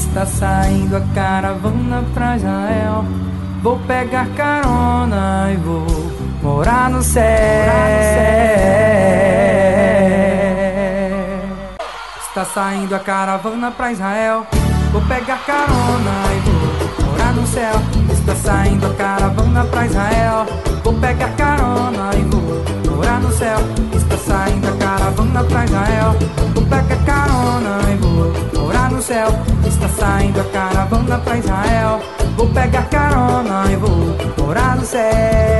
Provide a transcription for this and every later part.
Está saindo a caravana pra Israel. Vou pegar carona e vou morar no céu. Está saindo a caravana pra Israel. Vou pegar carona e vou morar no céu. Está saindo a caravana pra Israel. Vou pegar carona e vou morar no céu. Está saindo a caravana pra Israel. Vou pegar carona e vou morar no céu. Está saindo a caravana pra Israel. Vou pegar carona e vou morar no céu.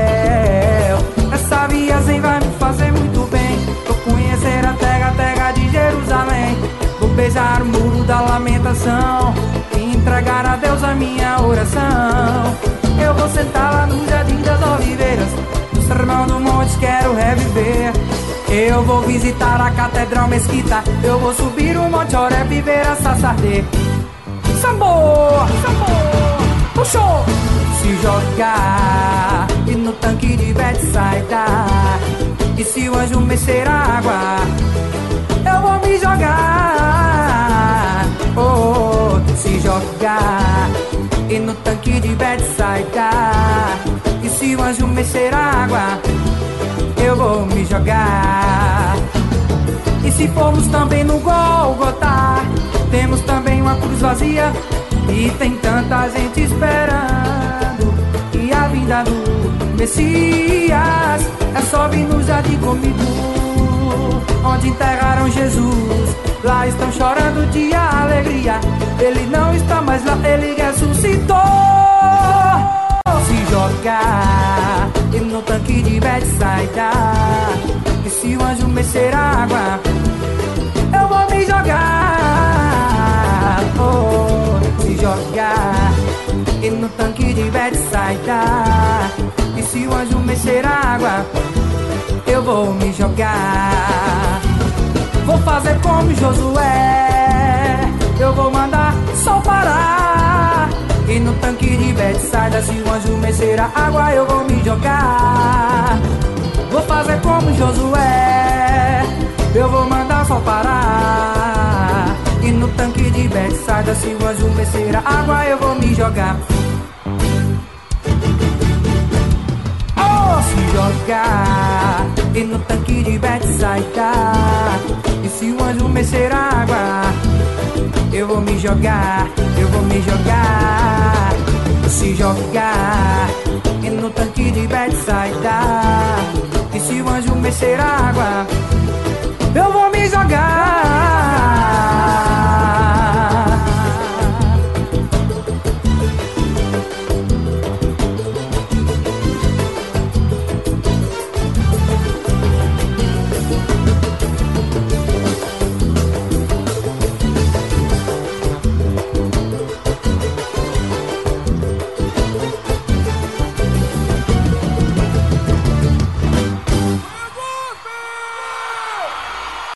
Essa viagem vai me fazer muito bem. Vou conhecer a terra de Jerusalém. Vou beijar o muro da lamentação e entregar a Deus a minha oração. Eu vou sentar lá no jardim das oliveiras, no sermão do monte quero reviver. Eu vou visitar a catedral mesquita. Eu vou subir o monte Horebe e ver a Sassardê. Sambor, sambor, puxou! Se jogar e no tanque de Betsaida. E se o anjo mexer a água, eu vou me jogar. Oh, se jogar e no tanque de Betsaida. E se o anjo mexer a água, eu vou me jogar. E se formos também no Gólgota, temos também uma cruz vazia. E tem tanta gente esperando e a vinda do Messias. É só vir no jardim comigo, onde enterraram Jesus. Lá estão chorando de alegria. Ele não está mais lá, ele ressuscitou. Se jogar e no tanque de Betsaida. E se o anjo mexer a água, eu vou me jogar. Oh, se jogar e no tanque de Betsaida. E se o anjo mexer a água, eu vou me jogar. Vou fazer como Josué, eu vou mandar sol parar. E no tanque de Betsaida, se o anjo mexer a água, eu vou me jogar. Vou fazer como Josué, eu vou mandar sol parar. E no tanque de Betsaida, se o anjo mexer a água, eu vou me jogar. Oh, se jogar e no tanque de Betsaida. E se o anjo mexer a água, eu vou me jogar, eu vou me jogar. Se jogar e no tanque de Betsaida. E se o anjo mexer a água, eu vou me jogar.